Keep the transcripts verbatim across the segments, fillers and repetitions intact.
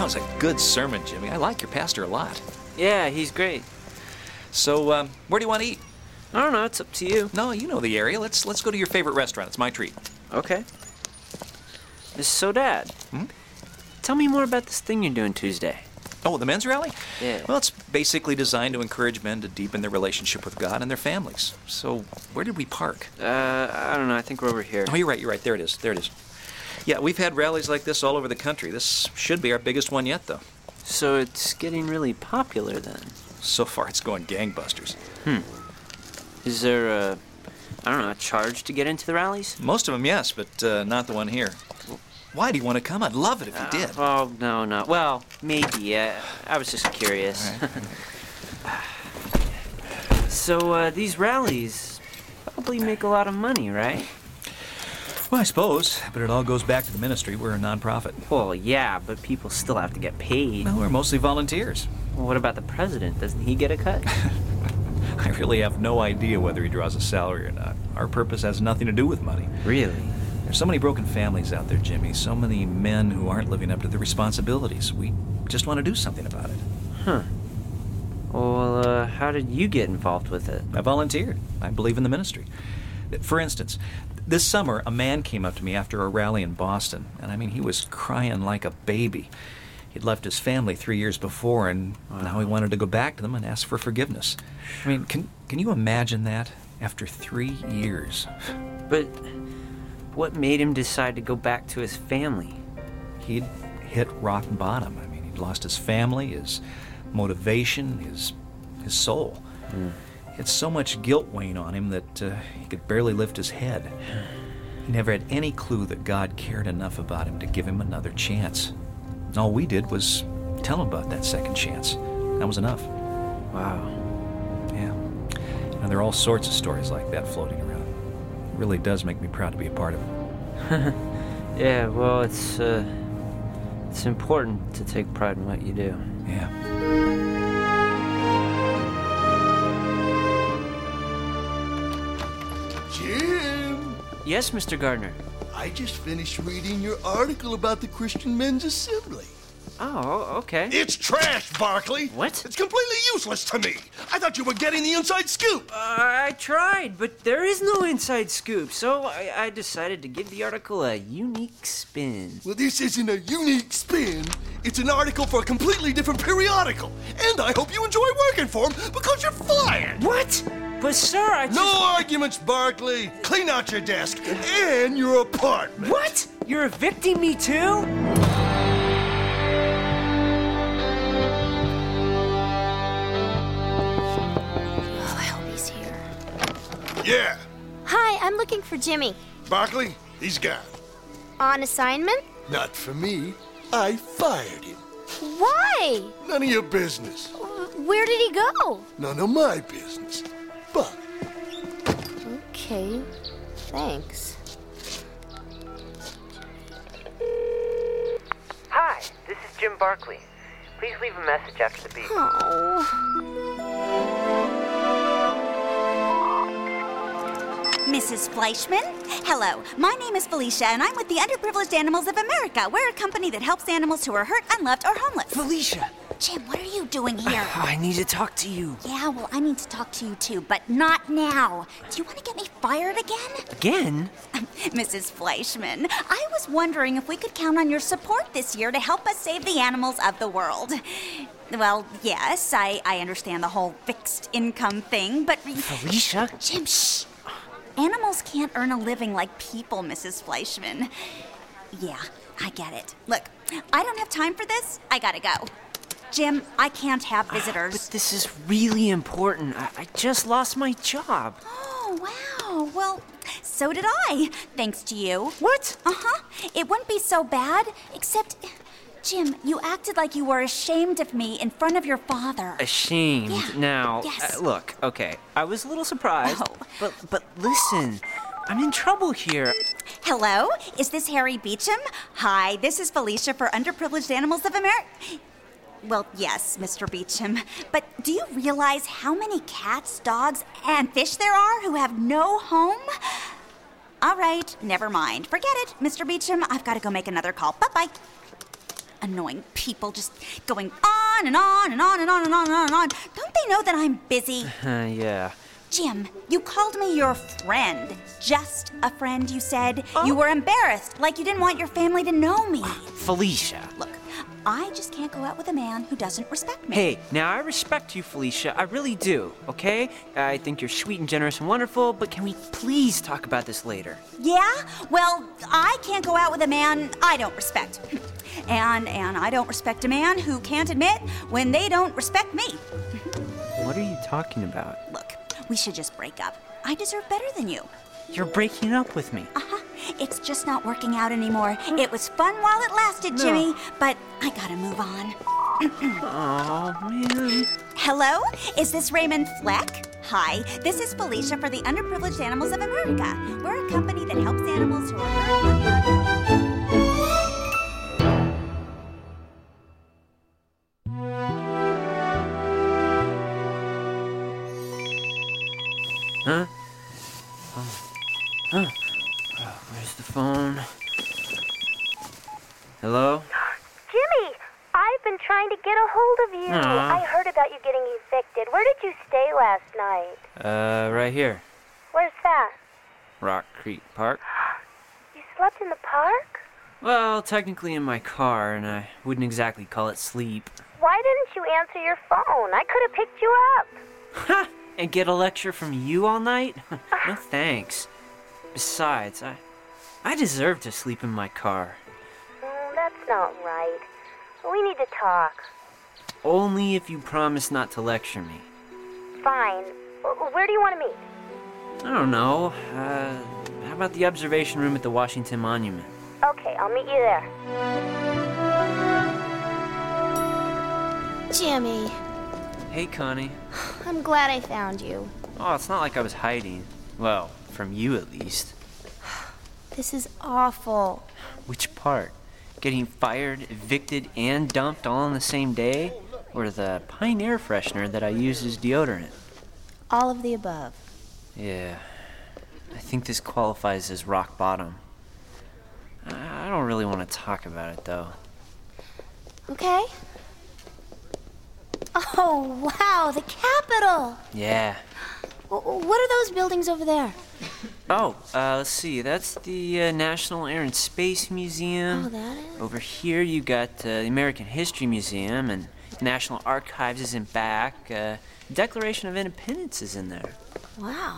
was a good sermon, Jimmy. I like your pastor a lot. Yeah, he's great. So, um, where do you want to eat? I don't know, it's up to you. No, you know the area. Let's let's go to your favorite restaurant. It's my treat. Okay. So, Dad, Hmm? tell me more about this thing you're doing Tuesday. Oh, the men's rally? Yeah. Well, it's basically designed to encourage men to deepen their relationship with God and their families. So, where did we park? Uh, I don't know, I think we're over here. Oh, you're right, you're right. There it is. There it is. Yeah, we've had rallies like this all over the country. This should be our biggest one yet, though. So it's getting really popular then? So far, it's going gangbusters. Hmm. Is there a, I don't know, a charge to get into the rallies? Most of them, yes, but uh, not the one here. Why do you want to come? I'd love it if you did. Uh, oh, no, no. Well, maybe. Uh, I was just curious. All right. So, uh, these rallies probably make a lot of money, right? Well, I suppose, but it all goes back to the ministry. We're a nonprofit. Well, yeah, but people still have to get paid. Well, we're mostly volunteers. Well, what about the president? Doesn't he get a cut? I really have no idea whether he draws a salary or not. Our purpose has nothing to do with money. Really? There's so many broken families out there, Jimmy. So many men who aren't living up to their responsibilities. We just want to do something about it. Huh. Well, uh, how did you get involved with it? I volunteered. I believe in the ministry. For instance, this summer, a man came up to me after a rally in Boston, and I mean, he was crying like a baby. He'd left his family three years before, and wow. Now he wanted to go back to them and ask for forgiveness. I mean, can can you imagine that? After three years. But what made him decide to go back to his family? He'd hit rock bottom. I mean, he'd lost his family, his motivation, his his soul. Mm. He had so much guilt weighing on him that uh, he could barely lift his head. He never had any clue that God cared enough about him to give him another chance. All we did was tell him about that second chance. That was enough. Wow. Yeah. You know, there are all sorts of stories like that floating around. It really does make me proud to be a part of it. Yeah, well, it's, uh, it's important to take pride in what you do. Yeah. Jim! Yes, Mister Gardner? I just finished reading your article about the Christian Men's Assembly. Oh, okay. It's trash, Barkley! What? It's completely useless to me! I thought you were getting the inside scoop! Uh, I tried, but there is no inside scoop, so I, I decided to give the article a unique spin. Well, this isn't a unique spin. It's an article for a completely different periodical. And I hope you enjoy working for them because you're fired! What? But, sir, I just... No arguments, Barkley! Clean out your desk and your apartment! What? You're evicting me, too? Yeah. Hi, I'm looking for Jimmy. Barkley, he's gone. On assignment? Not for me. I fired him. Why? None of your business. Where did he go? None of my business. But. Okay, thanks. Hi, this is Jim Barkley. Please leave a message after the beep. Oh. Missus Fleischman? Hello, my name is Felicia, and I'm with the Underprivileged Animals of America. We're a company that helps animals who are hurt, unloved, or homeless. Felicia! Jim, what are you doing here? I need to talk to you. Yeah, well, I need to talk to you too, but not now. Do you want to get me fired again? Again? Missus Fleischman, I was wondering if we could count on your support this year to help us save the animals of the world. Well, yes, I, I understand the whole fixed income thing, but... Felicia? Jim, shh! Animals can't earn a living like people, Missus Fleischman. Yeah, I get it. Look, I don't have time for this. I gotta go. Jim, I can't have visitors. Uh, but this is really important. I, I just lost my job. Oh, wow. Well, so did I, thanks to you. What? Uh-huh. It wouldn't be so bad, except... Jim, you acted like you were ashamed of me in front of your father. Ashamed? Yeah. Now, yes. uh, look, okay, I was a little surprised, oh. but but listen, I'm in trouble here. Hello, is this Harry Beecham? Hi, this is Felicia for Underprivileged Animals of America. Well, yes, Mister Beecham, but do you realize how many cats, dogs, and fish there are who have no home? All right, never mind. Forget it, Mister Beecham. I've got to go make another call. Bye-bye. Annoying people just going on and on and on and on and on and on and on. Don't they know that I'm busy? Uh, yeah. Jim, you called me your friend. Just a friend, you said. Oh. You were embarrassed, like you didn't want your family to know me. Felicia. Look, I just can't go out with a man who doesn't respect me. Hey, now I respect you, Felicia. I really do, okay? I think you're sweet and generous and wonderful, but can we please talk about this later? Yeah? Well, I can't go out with a man I don't respect. And and I don't respect a man who can't admit when they don't respect me. What are you talking about? Look, we should just break up. I deserve better than you. You're breaking up with me. Uh-huh. It's just not working out anymore. It was fun while it lasted, Jimmy, No. but I gotta move on. Oh, man. Hello? Is this Raymond Fleck? Hi, this is Felicia for the Underprivileged Animals of America. We're a company that helps animals who are hurt. Huh? Oh. Huh? Oh, where's the phone? Hello? Jimmy, I've been trying to get a hold of you. Aw. I heard about you getting evicted. Where did you stay last night? Uh, right here. Where's that? Rock Creek Park. You slept in the park? Well, technically in my car, and I wouldn't exactly call it sleep. Why didn't you answer your phone? I could have picked you up. Ha! And get a lecture from you all night? No thanks. Besides, I I deserve to sleep in my car. Oh, that's not right. We need to talk. Only if you promise not to lecture me. Fine. W- Where do you want to meet? I don't know. Uh, how about the observation room at the Washington Monument? Okay, I'll meet you there. Jimmy, Hey, Connie. I'm glad I found you. Oh, it's not like I was hiding. Well, from you at least. This is awful. Which part? Getting fired, evicted, and dumped all on the same day? Or the Pine Air freshener that I use as deodorant? All of the above. Yeah. I think this qualifies as rock bottom. I I don't really want to talk about it, though. Okay? Oh, wow, the Capitol! Yeah. W- What are those buildings over there? Oh, uh, let's see. That's the uh, National Air and Space Museum. Oh, that is? Over here, you got uh, the American History Museum, and National Archives is in back. Uh, Declaration of Independence is in there. Wow.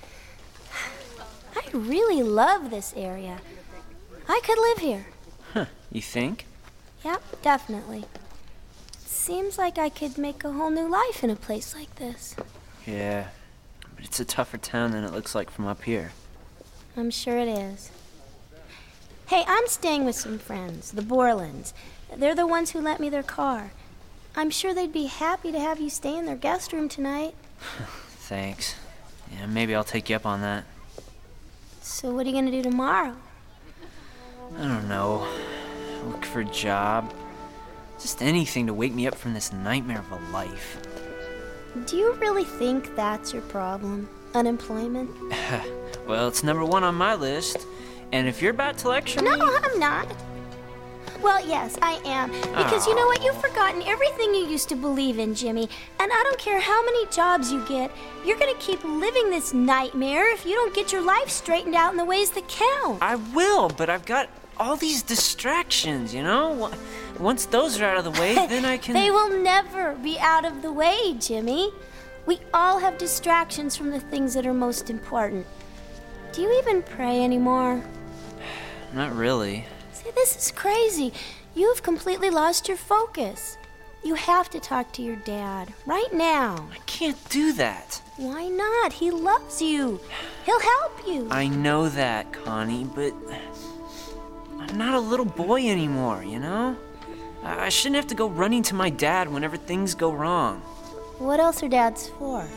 I really love this area. I could live here. Huh, you think? Yep, definitely. Seems like I could make a whole new life in a place like this. Yeah, but it's a tougher town than it looks like from up here. I'm sure it is. Hey, I'm staying with some friends, the Borlands. They're the ones who lent me their car. I'm sure they'd be happy to have you stay in their guest room tonight. Thanks. Yeah, maybe I'll take you up on that. So what are you gonna do tomorrow? I don't know. Look for a job. Just anything to wake me up from this nightmare of a life. Do you really think that's your problem? Unemployment? Well, it's number one on my list. And if you're about to lecture No, me... I'm not. Well, yes, I am. Because you know what? You've forgotten everything you used to believe in, Jimmy. And I don't care how many jobs you get, you're gonna keep living this nightmare if you don't get your life straightened out in the ways that count. I will, but I've got all these distractions, you know? Once those are out of the way, then I can... They will never be out of the way, Jimmy. We all have distractions from the things that are most important. Do you even pray anymore? Not really. See, this is crazy. You have completely lost your focus. You have to talk to your dad right now. I can't do that. Why not? He loves you. He'll help you. I know that, Connie, but... I'm not a little boy anymore, you know? I I shouldn't have to go running to my dad whenever things go wrong. What else are dads for?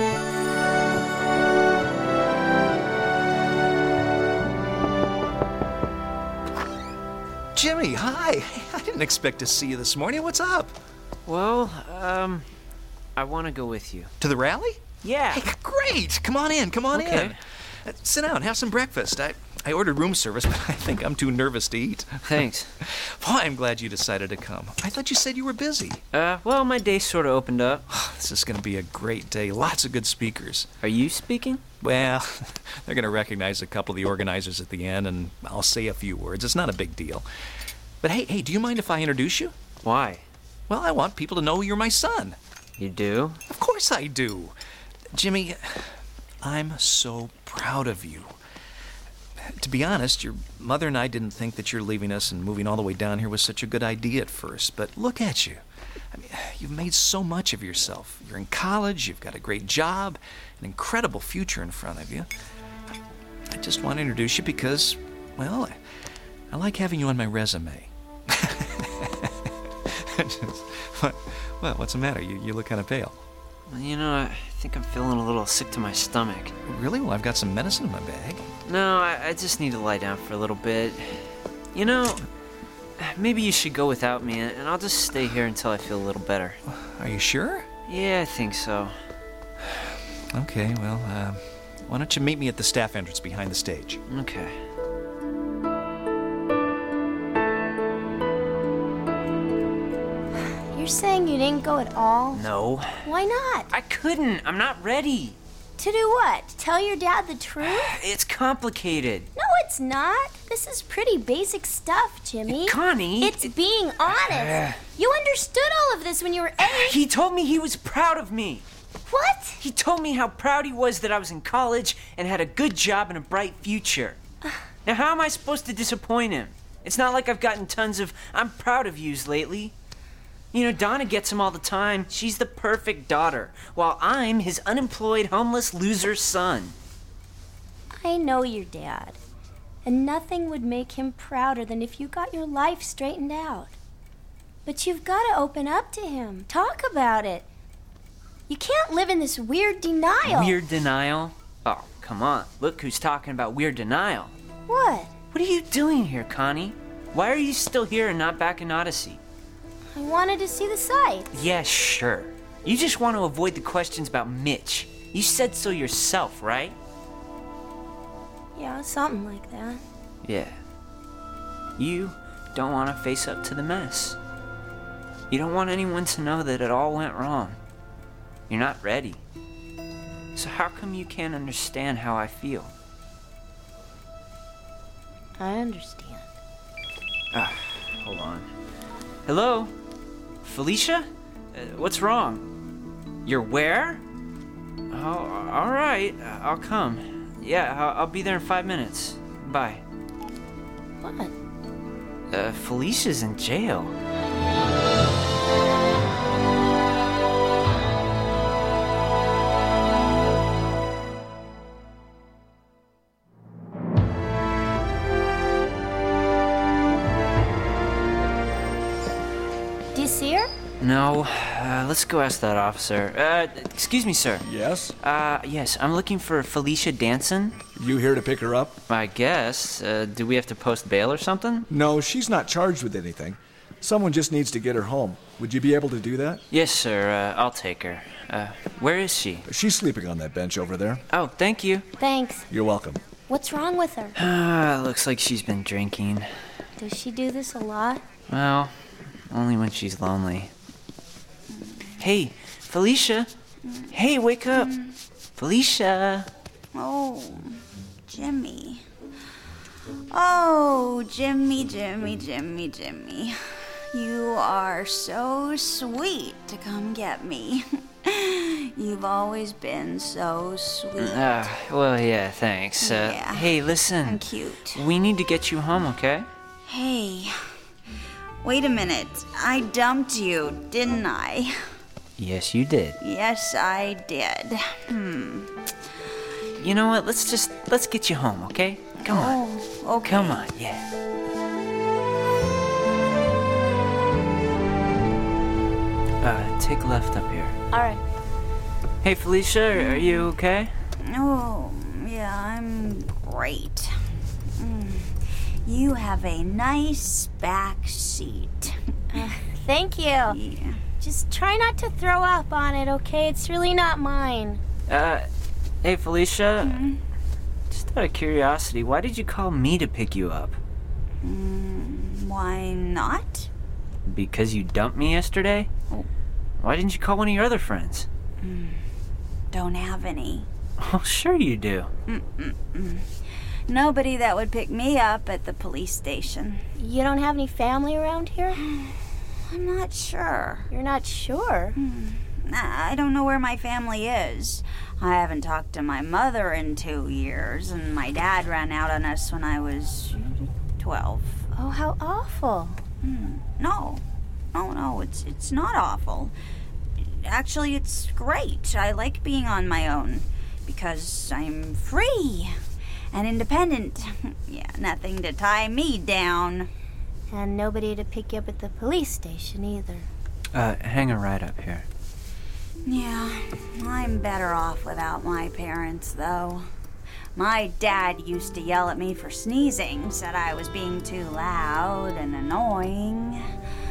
Jimmy, hi. I didn't expect to see you this morning. What's up? Well, um... I want to go with you. To the rally? Yeah. Hey, great. Come on in. Come on Okay. in. Uh, sit down. Have some breakfast. I, I ordered room service, but I think I'm too nervous to eat. Thanks. Well, I'm glad you decided to come. I thought you said you were busy. Uh, well, my day sort of opened up. This is going to be a great day. Lots of good speakers. Are you speaking? Well, they're going to recognize a couple of the organizers at the end, and I'll say a few words. It's not a big deal. But hey, hey, do you mind if I introduce you? Why? Well, I want people to know you're my son. You do? Of course I do. Jimmy, I'm so proud of you. To be honest, your mother and I didn't think that your leaving us and moving all the way down here was such a good idea at first, but look at you. I mean, you've made so much of yourself. You're in college, you've got a great job, an incredible future in front of you. I just want to introduce you because, well, I, I like having you on my resume. what, what, what's the matter? You, you look kind of pale. Well, you know, I think I'm feeling a little sick to my stomach. Really? Well, I've got some medicine in my bag. No, I, I just need to lie down for a little bit. You know, maybe you should go without me, and I'll just stay here until I feel a little better. Are you sure? Yeah, I think so. Okay, well, uh, why don't you meet me at the staff entrance behind the stage? Okay. You're saying you didn't go at all? No. Why not? I couldn't. I'm not ready. To do what? Tell your dad the truth? It's complicated. No, it's not. This is pretty basic stuff, Jimmy. Connie! It's being honest. You understood all of this when you were eight. He told me he was proud of me. What? He told me how proud he was that I was in college and had a good job and a bright future. Now, how am I supposed to disappoint him? It's not like I've gotten tons of I'm proud of yous lately. You know, Donna gets him all the time. She's the perfect daughter, while I'm his unemployed, homeless loser son. I know your dad. And nothing would make him prouder than if you got your life straightened out. But you've got to open up to him. Talk about it. You can't live in this weird denial. Weird denial? Oh, come on. Look who's talking about weird denial. What? What are you doing here, Connie? Why are you still here and not back in Odyssey? I wanted to see the sights. Yeah, sure. You just want to avoid the questions about Mitch. You said so yourself, right? Yeah, something like that. Yeah. You don't want to face up to the mess. You don't want anyone to know that it all went wrong. You're not ready. So how come you can't understand how I feel? I understand. Ah, hold on. Hello? Felicia? Uh, what's wrong? You're where? Oh, all right. I'll come. Yeah, I'll, I'll be there in five minutes. Bye. What? Uh, Felicia's in jail. Do you see her? No, uh, let's go ask that officer. Uh, excuse me, sir. Yes? Uh, yes, I'm looking for Felicia Danson. You here to pick her up? I guess. Uh, do we have to post bail or something? No, she's not charged with anything. Someone just needs to get her home. Would you be able to do that? Yes, sir. Uh, I'll take her. Uh, where is she? She's sleeping on that bench over there. Oh, thank you. Thanks. You're welcome. What's wrong with her? Ah, looks like she's been drinking. Does she do this a lot? Well, only when she's lonely. Hey, Felicia. Hey, wake up. Felicia. Oh, Jimmy. Oh, Jimmy, Jimmy, Jimmy, Jimmy. You are so sweet to come get me. You've always been so sweet. Uh, well, yeah, thanks. Uh, Yeah. Hey, listen. And cute. We need to get you home, okay? Hey, wait a minute. I dumped you, didn't I? Yes, you did. Yes, I did. Hmm. You know what? Let's just, let's get you home, okay? Come on. Oh, okay. Come on, yeah. Uh, take left up here. All right. Hey, Felicia, are you okay? Oh, yeah, I'm great. Mm. You have a nice back seat. Uh, thank you. Yeah. Just try not to throw up on it, okay? It's really not mine. Uh, hey, Felicia. Mm-hmm. Just Just out of curiosity, why did you call me to pick you up? Mm, why not? Because you dumped me yesterday? Oh. Why didn't you call one of your other friends? Mm, don't have any. Oh, sure you do. Mm-mm-mm. Nobody that would pick me up at the police station. You don't have any family around here? I'm not sure. You're not sure? Hmm. I don't know where my family is. I haven't talked to my mother in two years, and my dad ran out on us when I was twelve. Oh, how awful. Hmm. No. No, no, it's, it's not awful. Actually, it's great. I like being on my own because I'm free and independent. Yeah, nothing to tie me down. And nobody to pick you up at the police station either. Uh, hang a ride up here. Yeah, I'm better off without my parents, though. My dad used to yell at me for sneezing, said I was being too loud and annoying.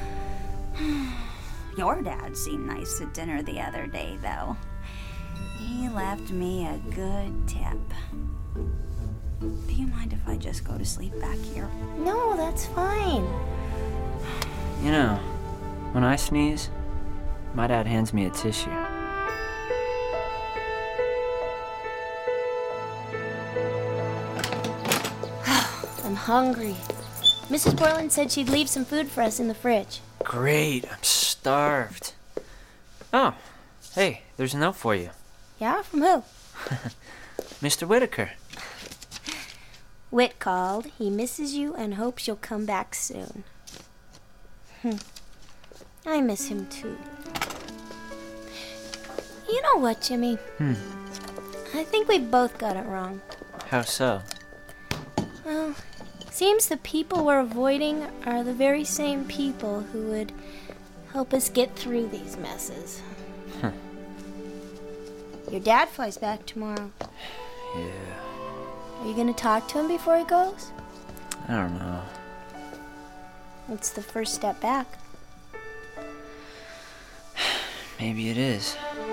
Your dad seemed nice at dinner the other day, though. He left me a good tip. Do you mind if I just go to sleep back here? No, that's fine. You know, when I sneeze, my dad hands me a tissue. I'm hungry. Missus Borland said she'd leave some food for us in the fridge. Great, I'm starved. Oh, hey, there's a note for you. Yeah? From who? Mister Whitaker. Whit called. He misses you and hopes you'll come back soon. Hm. I miss him too. You know what, Jimmy? Hmm. I think we both got it wrong. How so? Well, seems the people we're avoiding are the very same people who would help us get through these messes. Huh. Your dad flies back tomorrow. Yeah. Are you gonna talk to him before he goes? I don't know. It's the first step back. Maybe it is.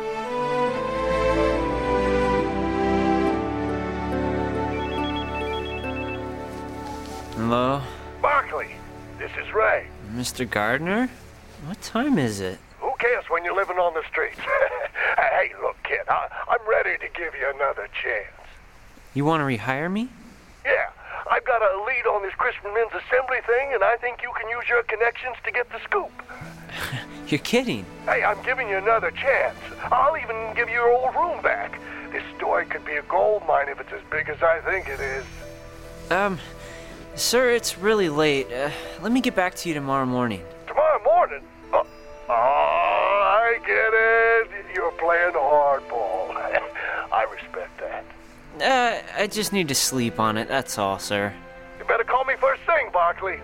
Hello? Barkley, this is Ray. Mister Gardner? What time is it? Who cares when you're living on the streets? Hey, look, kid, I, I'm ready to give you another chance. You want to rehire me? Yeah, I've got a lead on this Christian Men's Assembly thing, and I think you can use your connections to get the scoop. You're kidding. Hey, I'm giving you another chance. I'll even give you your old room back. This story could be a gold mine if it's as big as I think it is. Um, sir, it's really late. Uh, let me get back to you tomorrow morning. Tomorrow morning? Oh, oh I get it. You're playing hardball. I respect that. Uh, I just need to sleep on it, that's all, sir. You better call me first thing, Barkley.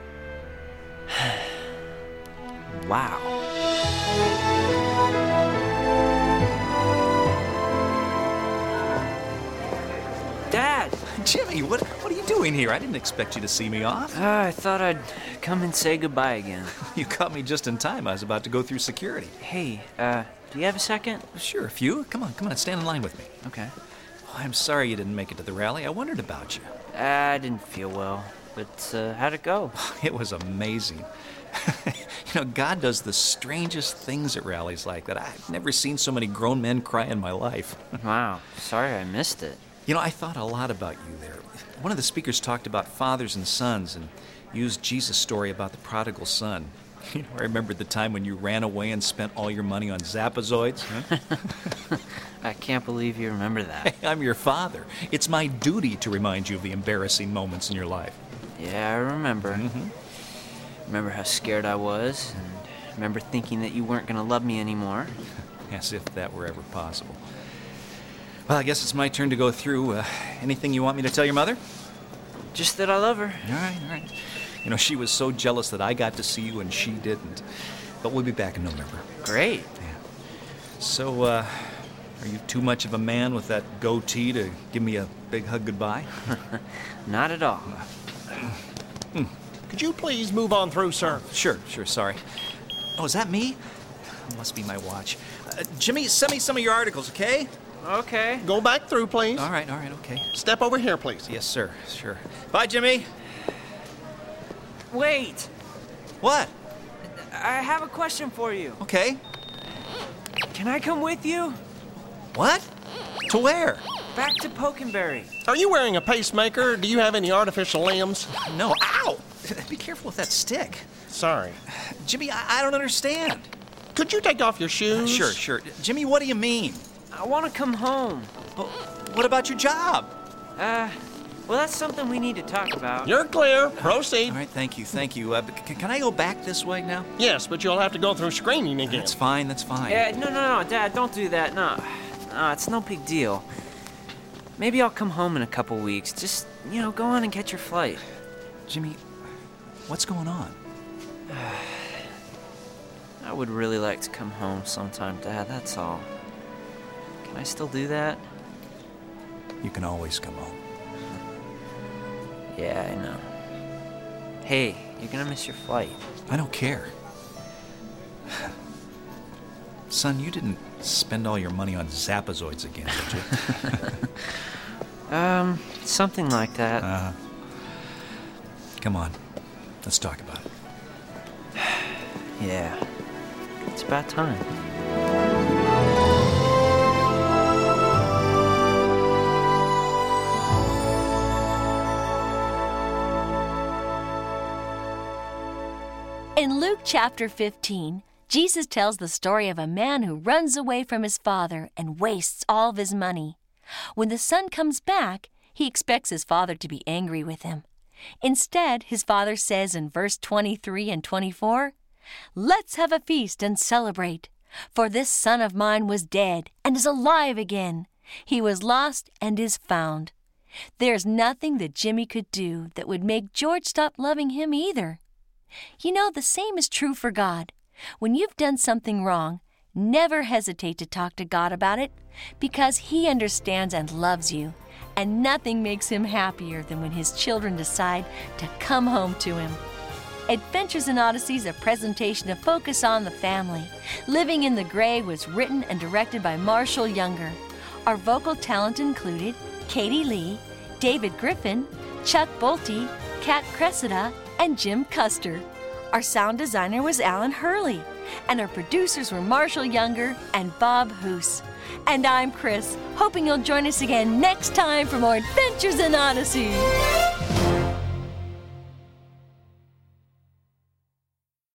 Wow. Dad! Jimmy, what what are you doing here? I didn't expect you to see me off. Uh, I thought I'd come and say goodbye again. You caught me just in time. I was about to go through security. Hey, uh, do you have a second? Sure, a few. Come on, come on, stand in line with me. Okay. Oh, I'm sorry you didn't make it to the rally. I wondered about you. I didn't feel well, but uh, how'd it go? It was amazing. You know, God does the strangest things at rallies like that. I've never seen so many grown men cry in my life. Wow, sorry I missed it. You know, I thought a lot about you there. One of the speakers talked about fathers and sons and used Jesus' story about the prodigal son. You know, I remembered the time when you ran away and spent all your money on Zapazoids. Huh? I can't believe you remember that. Hey, I'm your father. It's my duty to remind you of the embarrassing moments in your life. Yeah, I remember. Mm-hmm. Remember how scared I was, and remember thinking that you weren't going to love me anymore. As if that were ever possible. Well, I guess it's my turn to go through. Uh, anything you want me to tell your mother? Just that I love her. All right, all right. You know, she was so jealous that I got to see you and she didn't. But we'll be back in November. Great. Yeah. So, uh, are you too much of a man with that goatee to give me a big hug goodbye? Not at all. Hmm. Could you please move on through, sir? Sure, sure, sorry. Oh, is that me? Must be my watch. Uh, Jimmy, send me some of your articles, okay? Okay. Go back through, please. All right, all right, okay. Step over here, please. Yes, sir, sure. Bye, Jimmy. Wait. What? I have a question for you. Okay. Can I come with you? What? To where? Back to Pokenberry. Are you wearing a pacemaker? Do you have any artificial limbs? No, ow! Be careful with that stick. Sorry. Jimmy, I, I don't understand. Could you take off your shoes? Sure, sure. Jimmy, what do you mean? I want to come home. Well, what about your job? Uh, well, that's something we need to talk about. You're clear. Proceed. All right, thank you, thank you. Uh, c- can I go back this way now? Yes, but you'll have to go through screening again. That's fine, that's fine. Yeah, no, no, no, Dad, don't do that. No, no, it's no big deal. Maybe I'll come home in a couple weeks. Just, you know, go on and get your flight. Jimmy, what's going on? I would really like to come home sometime, Dad, that's all. Can I still do that? You can always come home. Yeah, I know. Hey, you're gonna miss your flight. I don't care. Son, you didn't spend all your money on Zapazoids again, did you? um, something like that. Uh, come on, let's talk about it. Yeah, it's about time. In Luke chapter fifteen, Jesus tells the story of a man who runs away from his father and wastes all of his money. When the son comes back, he expects his father to be angry with him. Instead, his father says in verse twenty-three and twenty-four, "Let's have a feast and celebrate, for this son of mine was dead and is alive again. He was lost and is found." There's nothing that Jimmy could do that would make George stop loving him either. You know, the same is true for God. When you've done something wrong, never hesitate to talk to God about it, because He understands and loves you, and nothing makes Him happier than when His children decide to come home to Him. Adventures in Odyssey is a presentation of Focus on the Family. Living in the Gray was written and directed by Marshall Younger. Our vocal talent included Katie Lee, David Griffin, Chuck Bolte, Kat Cressida, and Jim Custer. Our sound designer was Alan Hurley, and our producers were Marshall Younger and Bob Hoos. And I'm Chris, hoping you'll join us again next time for more Adventures in Odyssey.